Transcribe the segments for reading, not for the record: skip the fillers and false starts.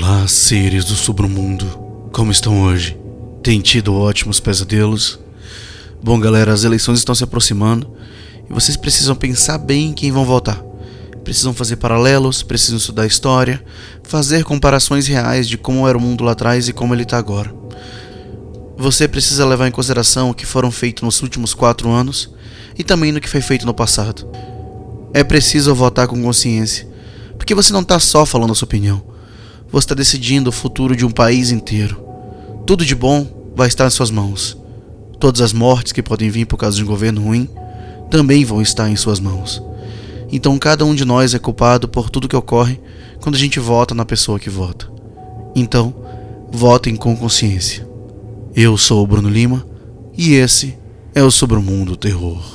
Olá, seres do submundo. Como estão hoje? Tem tido ótimos pesadelos? Bom, galera, as eleições estão se aproximando e vocês precisam pensar bem em quem vão votar. Precisam fazer paralelos, precisam estudar história, fazer comparações reais de como era o mundo lá atrás e como ele está agora. Você precisa levar em consideração o que foram feitos nos últimos 4 anos e também no que foi feito no passado. É preciso votar com consciência, porque você não está só falando a sua opinião. Você está decidindo o futuro de um país inteiro. Tudo de bom vai estar em suas mãos. Todas as mortes que podem vir por causa de um governo ruim também vão estar em suas mãos. Então cada um de nós é culpado por tudo que ocorre quando a gente vota na pessoa que vota. Então, votem com consciência. Eu sou o Bruno Lima e esse é o Sobre o Mundo Terror.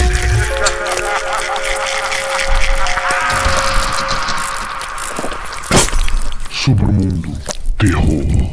Sobre o Mundo Terror.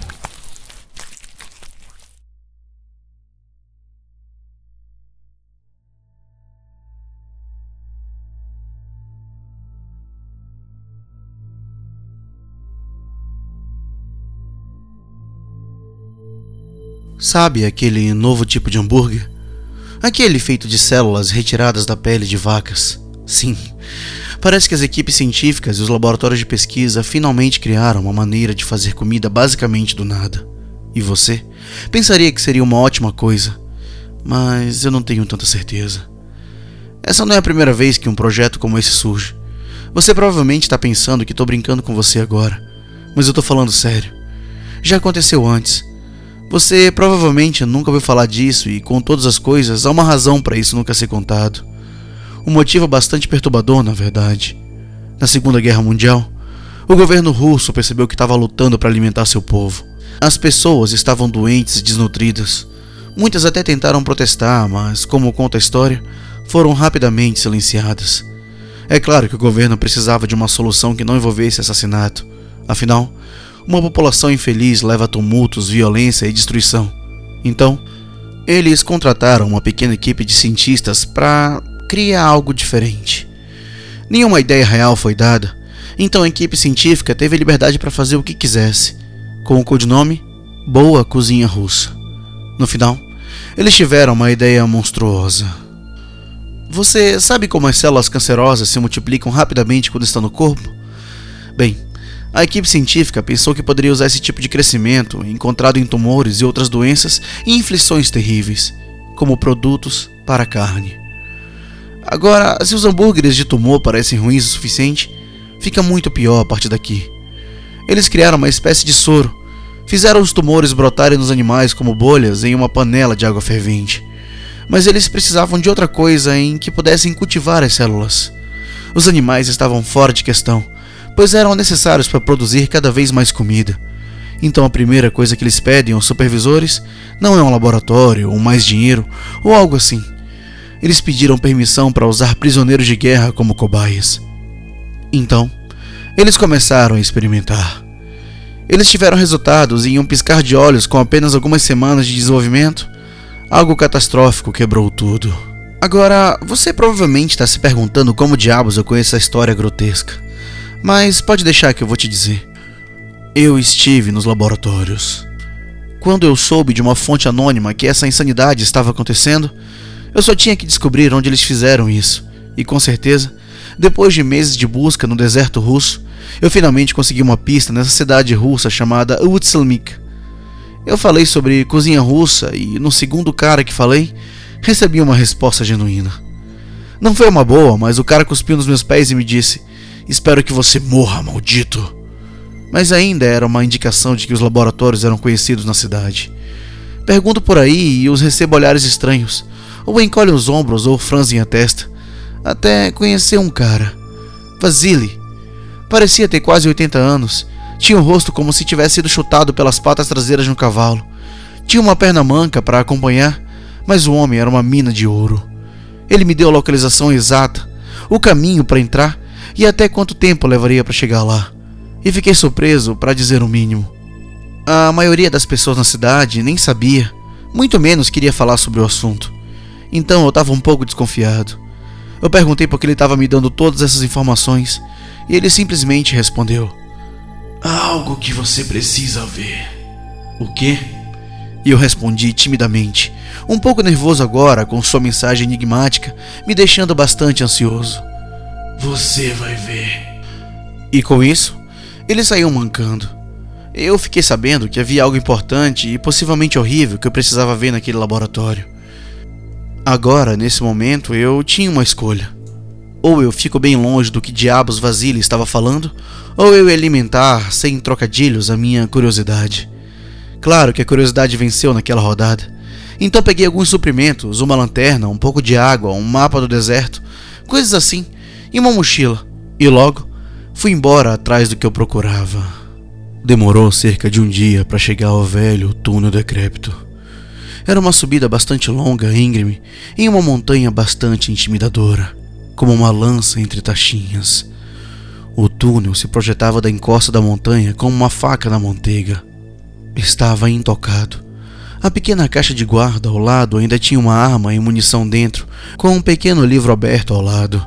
Sabe aquele novo tipo de hambúrguer? Aquele feito de células retiradas da pele de vacas? Sim. Parece que as equipes científicas e os laboratórios de pesquisa finalmente criaram uma maneira de fazer comida basicamente do nada. E você? Pensaria que seria uma ótima coisa, mas eu não tenho tanta certeza. Essa não é a primeira vez que um projeto como esse surge. Você provavelmente está pensando que estou brincando com você agora, mas eu estou falando sério. Já aconteceu antes. Você provavelmente nunca ouviu falar disso e, com todas as coisas, há uma razão para isso nunca ser contado. Um motivo bastante perturbador, na verdade. Na Segunda Guerra Mundial, o governo russo percebeu que estava lutando para alimentar seu povo. As pessoas estavam doentes e desnutridas. Muitas até tentaram protestar, mas, como conta a história, foram rapidamente silenciadas. É claro que o governo precisava de uma solução que não envolvesse assassinato. Afinal, uma população infeliz leva a tumultos, violência e destruição. Então, eles contrataram uma pequena equipe de cientistas para criar algo diferente. Nenhuma ideia real foi dada, então a equipe científica teve liberdade para fazer o que quisesse, com o codinome Boa Cozinha Russa. No final, eles tiveram uma ideia monstruosa. Você sabe como as células cancerosas se multiplicam rapidamente quando estão no corpo? Bem, a equipe científica pensou que poderia usar esse tipo de crescimento, encontrado em tumores e outras doenças e infecções terríveis, como produtos para a carne. Agora, se os hambúrgueres de tumor parecem ruins o suficiente, fica muito pior a partir daqui. Eles criaram uma espécie de soro, fizeram os tumores brotarem nos animais como bolhas em uma panela de água fervente. Mas eles precisavam de outra coisa em que pudessem cultivar as células. Os animais estavam fora de questão, pois eram necessários para produzir cada vez mais comida. Então a primeira coisa que eles pedem aos supervisores não é um laboratório ou mais dinheiro ou algo assim. Eles pediram permissão para usar prisioneiros de guerra como cobaias. Então, eles começaram a experimentar. Eles tiveram resultados em um piscar de olhos com apenas algumas semanas de desenvolvimento. Algo catastrófico quebrou tudo. Agora, você provavelmente está se perguntando como diabos eu conheço essa história grotesca. Mas pode deixar que eu vou te dizer. Eu estive nos laboratórios. Quando eu soube de uma fonte anônima que essa insanidade estava acontecendo, eu só tinha que descobrir onde eles fizeram isso. E com certeza, depois de meses de busca no deserto russo, eu finalmente consegui uma pista nessa cidade russa chamada Utsalmik. Eu falei sobre cozinha russa e, no segundo cara que falei, recebi uma resposta genuína. Não foi uma boa, mas o cara cuspiu nos meus pés e me disse: "Espero que você morra, maldito." Mas ainda era uma indicação de que os laboratórios eram conhecidos na cidade. Pergunto por aí e os recebo olhares estranhos. Ou encolhem os ombros ou franzem a testa. Até conhecer um cara. Vasily. Parecia ter quase 80 anos. Tinha o rosto como se tivesse sido chutado pelas patas traseiras de um cavalo. Tinha uma perna manca para acompanhar, mas o homem era uma mina de ouro. Ele me deu a localização exata, o caminho para entrar e até quanto tempo levaria para chegar lá. E fiquei surpreso, para dizer o mínimo. A maioria das pessoas na cidade nem sabia, muito menos queria falar sobre o assunto. Então eu estava um pouco desconfiado. Eu perguntei por que ele estava me dando todas essas informações e ele simplesmente respondeu: Há algo que você precisa ver. O quê? E eu respondi timidamente, um pouco nervoso agora com sua mensagem enigmática, me deixando bastante ansioso. Você vai ver. E com isso, ele saiu mancando. Eu fiquei sabendo que havia algo importante e possivelmente horrível que eu precisava ver naquele laboratório. Agora, nesse momento, eu tinha uma escolha. Ou eu fico bem longe do que diabos Vasily estava falando, ou eu ia alimentar, sem trocadilhos, a minha curiosidade. Claro que a curiosidade venceu naquela rodada. Então peguei alguns suprimentos, uma lanterna, um pouco de água, um mapa do deserto, coisas assim, e uma mochila. E logo, fui embora atrás do que eu procurava. Demorou cerca de um dia para chegar ao velho túnel decrépito. Era uma subida bastante longa, íngreme, em uma montanha bastante intimidadora, como uma lança entre taxinhas. O túnel se projetava da encosta da montanha como uma faca na manteiga. Estava intocado. A pequena caixa de guarda ao lado ainda tinha uma arma e munição dentro, com um pequeno livro aberto ao lado.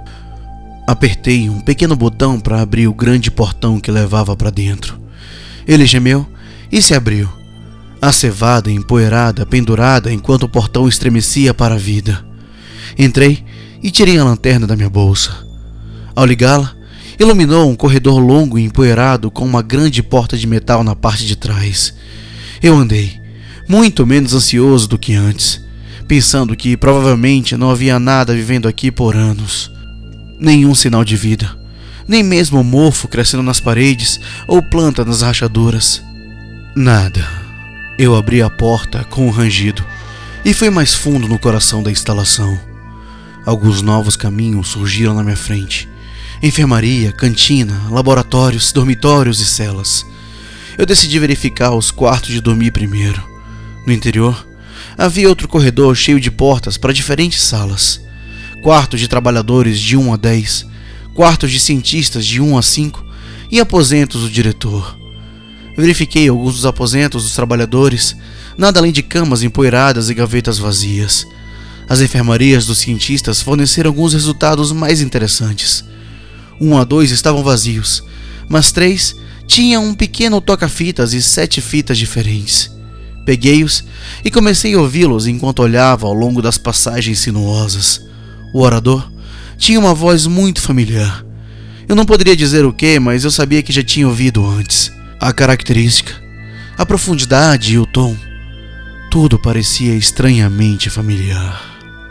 Apertei um pequeno botão para abrir o grande portão que levava para dentro. Ele gemeu e se abriu. A cevada empoeirada, pendurada enquanto o portão estremecia para a vida. Entrei e tirei a lanterna da minha bolsa. Ao ligá-la, iluminou um corredor longo e empoeirado com uma grande porta de metal na parte de trás. Eu andei, muito menos ansioso do que antes, pensando que provavelmente não havia nada vivendo aqui por anos. Nenhum sinal de vida, nem mesmo mofo crescendo nas paredes ou planta nas rachaduras. Nada. Eu abri a porta com um rangido e fui mais fundo no coração da instalação. Alguns novos caminhos surgiram na minha frente. Enfermaria, cantina, laboratórios, dormitórios e celas. Eu decidi verificar os quartos de dormir primeiro. No interior, havia outro corredor cheio de portas para diferentes salas. Quartos de trabalhadores de 1 a 10, quartos de cientistas de 1 a 5 e aposentos do diretor. Verifiquei alguns dos aposentos dos trabalhadores, nada além de camas empoeiradas e gavetas vazias. As enfermarias dos cientistas forneceram alguns resultados mais interessantes. 1 a 2 estavam vazios, mas 3 tinham um pequeno toca-fitas e 7 fitas diferentes. Peguei-os e comecei a ouvi-los enquanto olhava ao longo das passagens sinuosas. O orador tinha uma voz muito familiar. Eu não poderia dizer o que, mas eu sabia que já tinha ouvido antes. A característica, a profundidade e o tom, tudo parecia estranhamente familiar.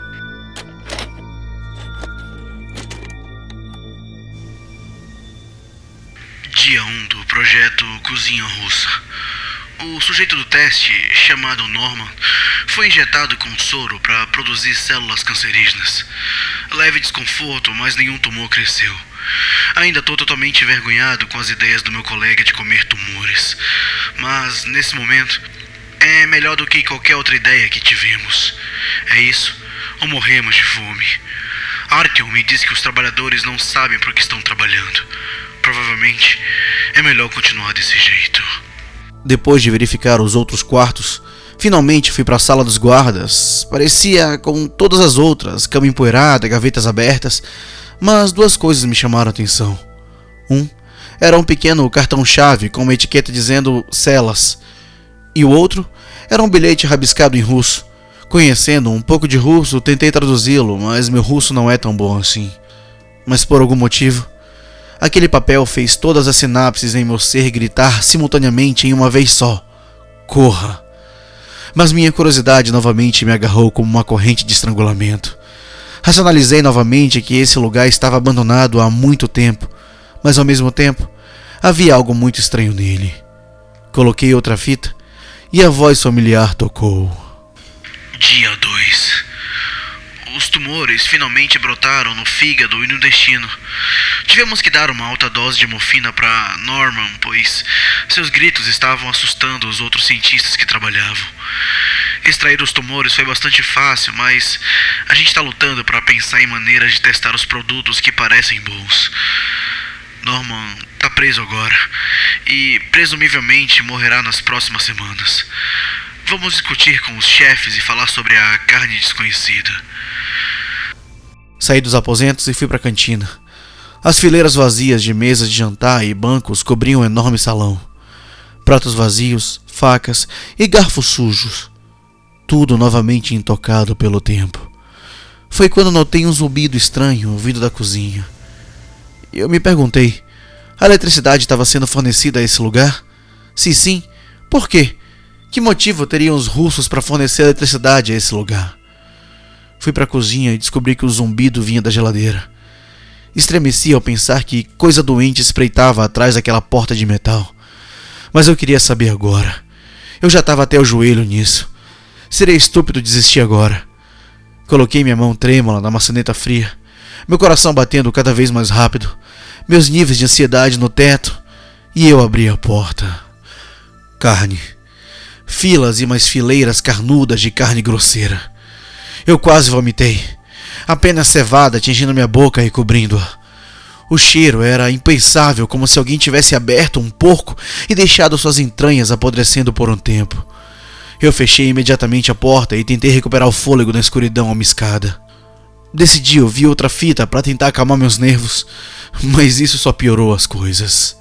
Dia 1 do projeto Cozinha Russa. O sujeito do teste, chamado Norman, foi injetado com soro para produzir células cancerígenas. Leve desconforto, mas nenhum tumor cresceu. Ainda estou totalmente envergonhado com as ideias do meu colega de comer tumores. Mas, nesse momento, é melhor do que qualquer outra ideia que tivemos. É isso, ou morremos de fome. Artyom me disse que os trabalhadores não sabem por que estão trabalhando. Provavelmente, é melhor continuar desse jeito. Depois de verificar os outros quartos, finalmente fui para a sala dos guardas. Parecia com todas as outras, cama empoeirada, gavetas abertas, mas 2 coisas me chamaram a atenção. Era um pequeno cartão-chave com uma etiqueta dizendo celas, e o outro era um bilhete rabiscado em russo. Conhecendo um pouco de russo, tentei traduzi-lo, mas meu russo não é tão bom assim. Mas por algum motivo, aquele papel fez todas as sinapses em meu ser gritar simultaneamente em uma vez só: corra! Mas minha curiosidade novamente me agarrou como uma corrente de estrangulamento. Racionalizei novamente que esse lugar estava abandonado há muito tempo, mas ao mesmo tempo, havia algo muito estranho nele. Coloquei outra fita e a voz familiar tocou. Dia 2. Os tumores finalmente brotaram no fígado e no intestino. Tivemos que dar uma alta dose de morfina para Norman, pois seus gritos estavam assustando os outros cientistas que trabalhavam. Extrair os tumores foi bastante fácil, mas a gente está lutando para pensar em maneiras de testar os produtos que parecem bons. Norman está preso agora e presumivelmente morrerá nas próximas semanas. Vamos discutir com os chefes e falar sobre a carne desconhecida. Saí dos aposentos e fui para a cantina. As fileiras vazias de mesas de jantar e bancos cobriam o enorme salão. Pratos vazios, facas e garfos sujos. Tudo novamente intocado pelo tempo. Foi quando notei um zumbido estranho vindo da cozinha. Eu me perguntei, a eletricidade estava sendo fornecida a esse lugar? Se sim, por quê? Que motivo teriam os russos para fornecer eletricidade a esse lugar? Fui para a cozinha e descobri que o zumbido vinha da geladeira. Estremeci ao pensar que coisa doente espreitava atrás daquela porta de metal. Mas eu queria saber agora. Eu já estava até o joelho nisso. Seria estúpido desistir agora. Coloquei minha mão trêmula na maçaneta fria, meu coração batendo cada vez mais rápido, meus níveis de ansiedade no teto, e eu abri a porta. Carne. Filas e mais fileiras carnudas de carne grosseira. Eu quase vomitei. Apenas cevada atingindo minha boca e cobrindo-a. O cheiro era impensável, como se alguém tivesse aberto um porco e deixado suas entranhas apodrecendo por um tempo. Eu fechei imediatamente a porta e tentei recuperar o fôlego na escuridão almiscada. Decidi ouvir outra fita para tentar acalmar meus nervos, mas isso só piorou as coisas.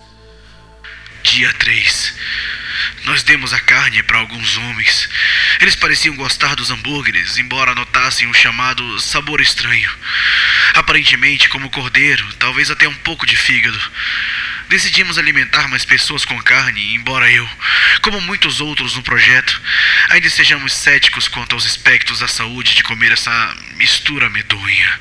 Dia 3. Nós demos a carne para alguns homens. Eles pareciam gostar dos hambúrgueres, embora notassem o chamado sabor estranho. Aparentemente como cordeiro, talvez até um pouco de fígado. Decidimos alimentar mais pessoas com carne, embora eu, como muitos outros no projeto, ainda sejamos céticos quanto aos aspectos da saúde de comer essa mistura medonha.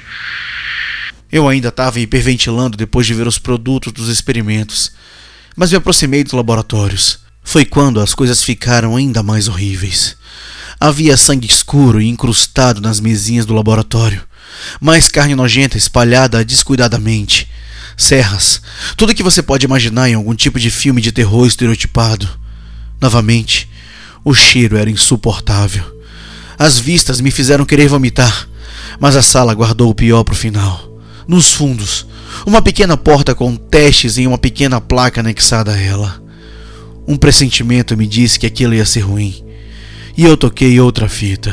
Eu ainda estava hiperventilando depois de ver os produtos dos experimentos, mas me aproximei dos laboratórios. Foi quando as coisas ficaram ainda mais horríveis. Havia sangue escuro e incrustado nas mesinhas do laboratório, mais carne nojenta espalhada descuidadamente, serras, tudo que você pode imaginar em algum tipo de filme de terror estereotipado. Novamente, o cheiro era insuportável. As vistas me fizeram querer vomitar, mas a sala guardou o pior para o final. Nos fundos, uma pequena porta com testes em uma pequena placa anexada a ela. Um pressentimento me disse que aquilo ia ser ruim, e eu toquei outra fita.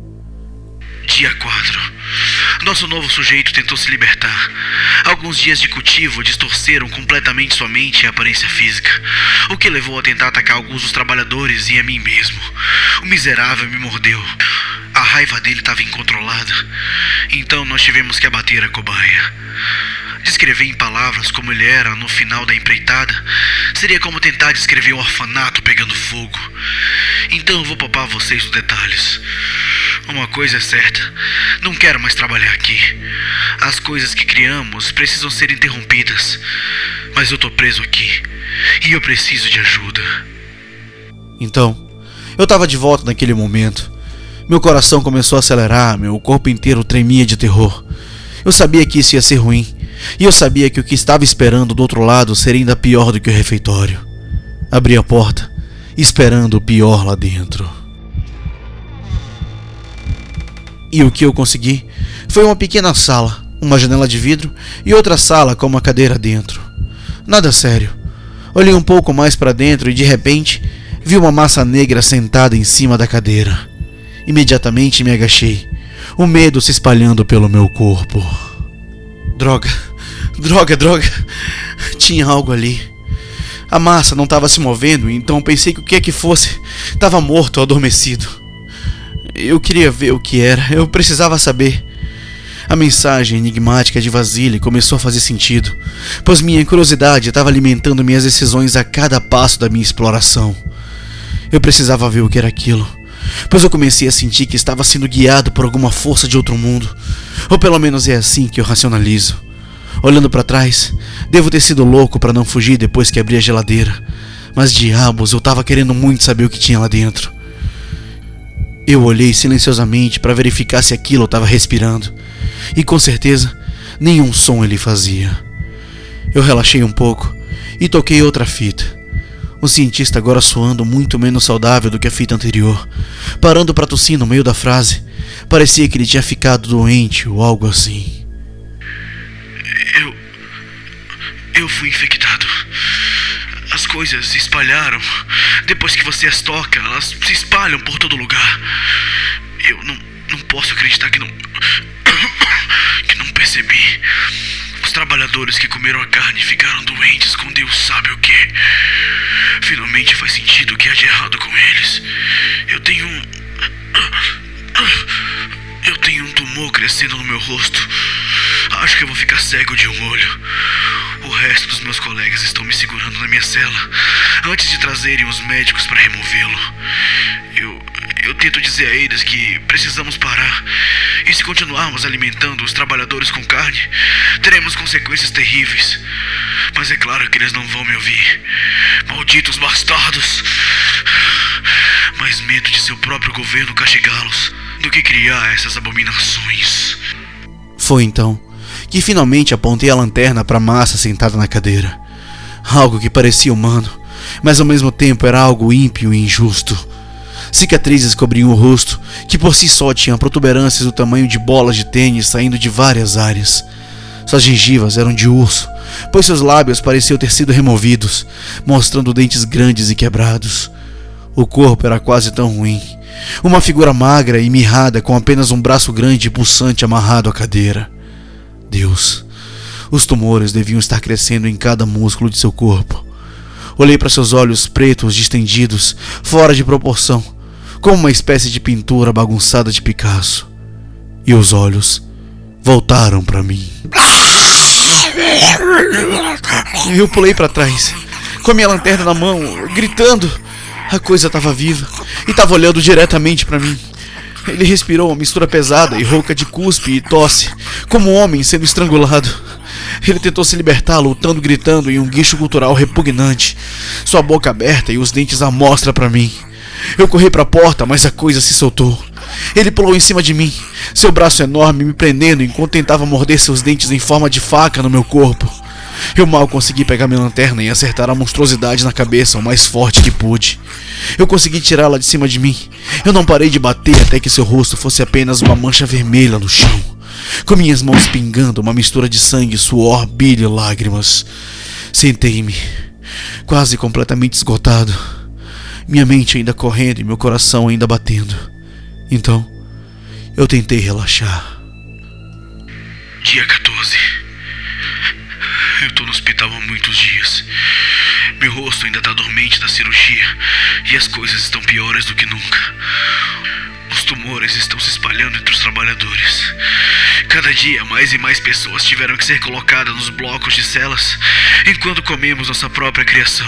Dia 4. Nosso novo sujeito tentou se libertar. Alguns dias de cultivo distorceram completamente sua mente e aparência física, o que levou a tentar atacar alguns dos trabalhadores e a mim mesmo. O miserável me mordeu. A raiva dele estava incontrolada. Então nós tivemos que abater a cobaia. Descrever em palavras como ele era no final da empreitada seria como tentar descrever um orfanato pegando fogo. Então eu vou poupar vocês os detalhes. Uma coisa é certa, não quero mais trabalhar aqui. As coisas que criamos precisam ser interrompidas. Mas eu tô preso aqui e eu preciso de ajuda. Então, eu estava de volta naquele momento. Meu coração começou a acelerar, meu corpo inteiro tremia de terror. Eu sabia que isso ia ser ruim, e eu sabia que o que estava esperando do outro lado seria ainda pior do que o refeitório. Abri a porta, esperando o pior lá dentro. E o que eu consegui foi uma pequena sala, uma janela de vidro e outra sala com uma cadeira dentro. Nada sério. Olhei um pouco mais para dentro e de repente vi uma massa negra sentada em cima da cadeira. Imediatamente me agachei, o medo se espalhando pelo meu corpo. Droga. Tinha algo ali. A massa não estava se movendo, então pensei que o que é que fosse estava morto ou adormecido. Eu queria ver o que era, eu precisava saber. A mensagem enigmática de Vasily começou a fazer sentido, pois minha curiosidade estava alimentando minhas decisões a cada passo da minha exploração. Eu precisava ver o que era aquilo, pois eu comecei a sentir que estava sendo guiado por alguma força de outro mundo, ou pelo menos é assim que eu racionalizo. Olhando para trás, devo ter sido louco para não fugir depois que abri a geladeira, mas diabos, eu estava querendo muito saber o que tinha lá dentro. Eu olhei silenciosamente para verificar se aquilo estava respirando, e com certeza nenhum som ele fazia. Eu relaxei um pouco e toquei outra fita. O cientista agora soando muito menos saudável do que a fita anterior, parando para tossir no meio da frase. Parecia que ele tinha ficado doente ou algo assim. Eu fui infectado. As coisas se espalharam. Depois que você as toca, elas se espalham por todo lugar. Eu não posso acreditar que não percebi. Os trabalhadores que comeram a carne ficaram doentes com Deus sabe o quê. Finalmente faz sentido o que há de errado com eles. Eu tenho um tumor crescendo no meu rosto. Acho que eu vou ficar cego de um olho. O resto dos meus colegas estão me segurando na minha cela antes de trazerem os médicos para removê-lo. Eu tento dizer a eles que precisamos parar. E se continuarmos alimentando os trabalhadores com carne, teremos consequências terríveis. Mas é claro que eles não vão me ouvir. Malditos bastardos! Mais medo de seu próprio governo castigá-los do que criar essas abominações. Foi então que finalmente apontei a lanterna para a massa sentada na cadeira. Algo que parecia humano, mas ao mesmo tempo era algo ímpio e injusto. Cicatrizes cobriam o rosto, que por si só tinha protuberâncias do tamanho de bolas de tênis saindo de várias áreas. Suas gengivas eram de urso, pois seus lábios pareciam ter sido removidos, mostrando dentes grandes e quebrados. O corpo era quase tão ruim. Uma figura magra e mirrada com apenas um braço grande e pulsante amarrado à cadeira. Deus, os tumores deviam estar crescendo em cada músculo de seu corpo. Olhei para seus olhos pretos distendidos, fora de proporção, como uma espécie de pintura bagunçada de Picasso. E os olhos voltaram para mim. Eu pulei para trás, com a minha lanterna na mão, gritando. A coisa estava viva e estava olhando diretamente para mim. Ele respirou uma mistura pesada e rouca de cuspe e tosse, como um homem sendo estrangulado. Ele tentou se libertar, lutando, gritando em um guincho cultural repugnante, sua boca aberta e os dentes à mostra para mim. Eu corri para a porta, mas a coisa se soltou. Ele pulou em cima de mim, seu braço enorme me prendendo enquanto tentava morder seus dentes em forma de faca no meu corpo. Eu mal consegui pegar minha lanterna e acertar a monstruosidade na cabeça o mais forte que pude. Eu consegui tirá-la de cima de mim. Eu não parei de bater até que seu rosto fosse apenas uma mancha vermelha no chão, com minhas mãos pingando uma mistura de sangue, suor, bile e lágrimas. Sentei-me, quase completamente esgotado, minha mente ainda correndo e meu coração ainda batendo. Então, eu tentei relaxar. Dia 14. Eu tô no hospital há muitos dias. Meu rosto ainda tá dormente da cirurgia e as coisas estão piores do que nunca. Os tumores estão se espalhando entre os trabalhadores. Cada dia, mais e mais pessoas tiveram que ser colocadas nos blocos de celas enquanto comemos nossa própria criação.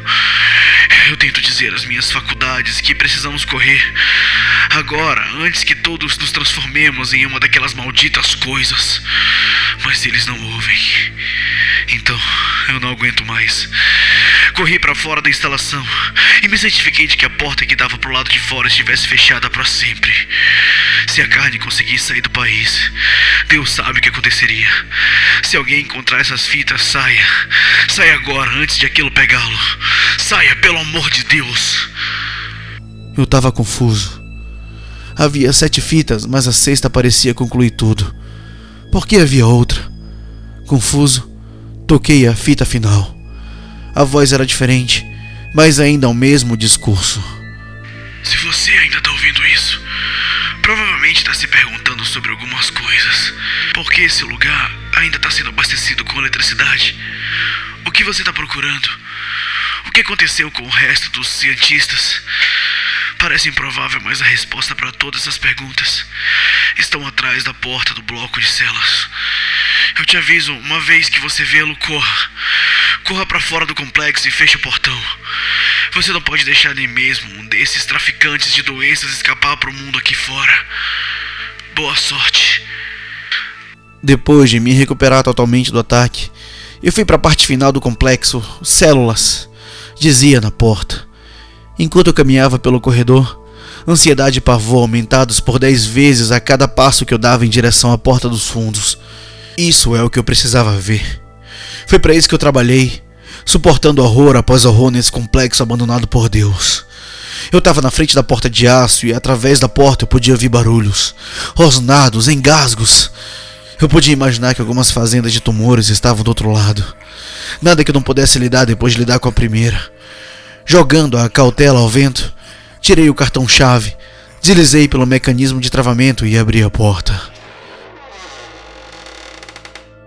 Eu tento dizer às minhas faculdades que precisamos correr agora, antes que todos nos transformemos em uma daquelas malditas coisas. Mas eles não ouvem. Então, eu não aguento mais. Corri para fora da instalação e me certifiquei de que a porta que dava pro lado de fora estivesse fechada para sempre. Se a carne conseguisse sair do país, Deus sabe o que aconteceria. Se alguém encontrar essas fitas, saia. Saia agora, antes de aquilo pegá-lo. Saia, pelo amor de Deus. Eu estava confuso. Havia 7 fitas, mas a 6ª parecia concluir tudo. Por que havia outra? Confuso, toquei a fita final. A voz era diferente, mas ainda o mesmo discurso. Se você ainda está ouvindo isso, provavelmente está se perguntando sobre algumas coisas. Por que esse lugar ainda está sendo abastecido com eletricidade? O que você está procurando? O que aconteceu com o resto dos cientistas? Parece improvável, mas a resposta para todas essas perguntas estão atrás da porta do bloco de celas. Eu te aviso, uma vez que você vê-lo, corra. Corra para fora do complexo e feche o portão. Você não pode deixar nem mesmo um desses traficantes de doenças escapar para o mundo aqui fora. Boa sorte. Depois de me recuperar totalmente do ataque, eu fui para a parte final do complexo. Células, dizia na porta. Enquanto eu caminhava pelo corredor, ansiedade e pavor aumentados por 10 vezes a cada passo que eu dava em direção à porta dos fundos. Isso é o que eu precisava ver. Foi para isso que eu trabalhei, suportando horror após horror nesse complexo abandonado por Deus. Eu estava na frente da porta de aço e através da porta eu podia ouvir barulhos, rosnados, engasgos. Eu podia imaginar que algumas fazendas de tumores estavam do outro lado. Nada que eu não pudesse lidar depois de lidar com a primeira. Jogando a cautela ao vento, tirei o cartão-chave, deslizei pelo mecanismo de travamento e abri a porta.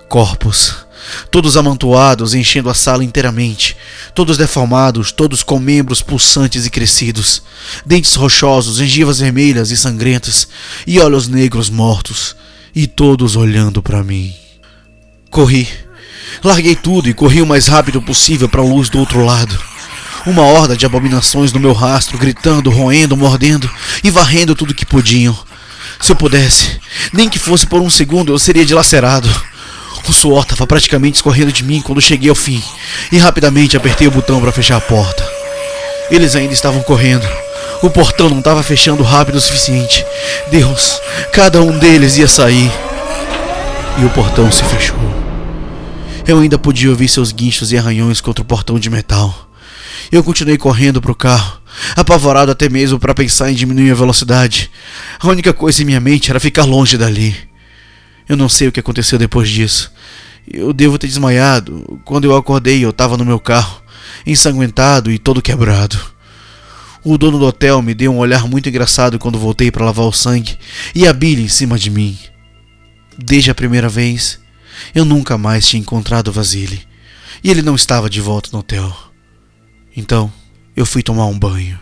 Corpos, todos amontoados, enchendo a sala inteiramente, todos deformados, todos com membros pulsantes e crescidos, dentes rochosos, gengivas vermelhas e sangrentas, e olhos negros mortos, e todos olhando para mim. Corri, larguei tudo e corri o mais rápido possível para a luz do outro lado. Uma horda de abominações no meu rastro, gritando, roendo, mordendo e varrendo tudo que podiam. Se eu pudesse, nem que fosse por um segundo, eu seria dilacerado. O suor estava praticamente escorrendo de mim quando cheguei ao fim, e rapidamente apertei o botão para fechar a porta. Eles ainda estavam correndo. O portão não estava fechando rápido o suficiente. Deus, cada um deles ia sair. E o portão se fechou. Eu ainda podia ouvir seus guinchos e arranhões contra o portão de metal. Eu continuei correndo para o carro, apavorado até mesmo para pensar em diminuir a velocidade. A única coisa em minha mente era ficar longe dali. Eu não sei o que aconteceu depois disso. Eu devo ter desmaiado. Quando eu acordei, eu estava no meu carro, ensanguentado e todo quebrado. O dono do hotel me deu um olhar muito engraçado quando voltei para lavar o sangue e a Billy em cima de mim. Desde a primeira vez, eu nunca mais tinha encontrado o Vasily, e ele não estava de volta no hotel. Então, eu fui tomar um banho.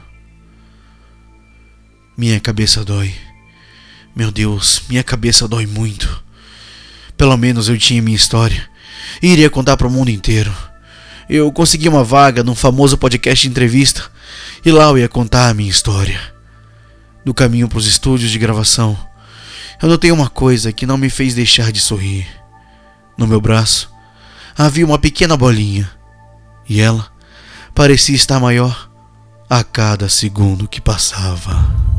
Minha cabeça dói. Meu Deus, minha cabeça dói muito. Pelo menos eu tinha minha história e iria contar para o mundo inteiro. Eu consegui uma vaga num famoso podcast de entrevista e lá eu ia contar a minha história. No caminho para os estúdios de gravação, eu notei uma coisa que não me fez deixar de sorrir. No meu braço havia uma pequena bolinha e ela parecia estar maior a cada segundo que passava.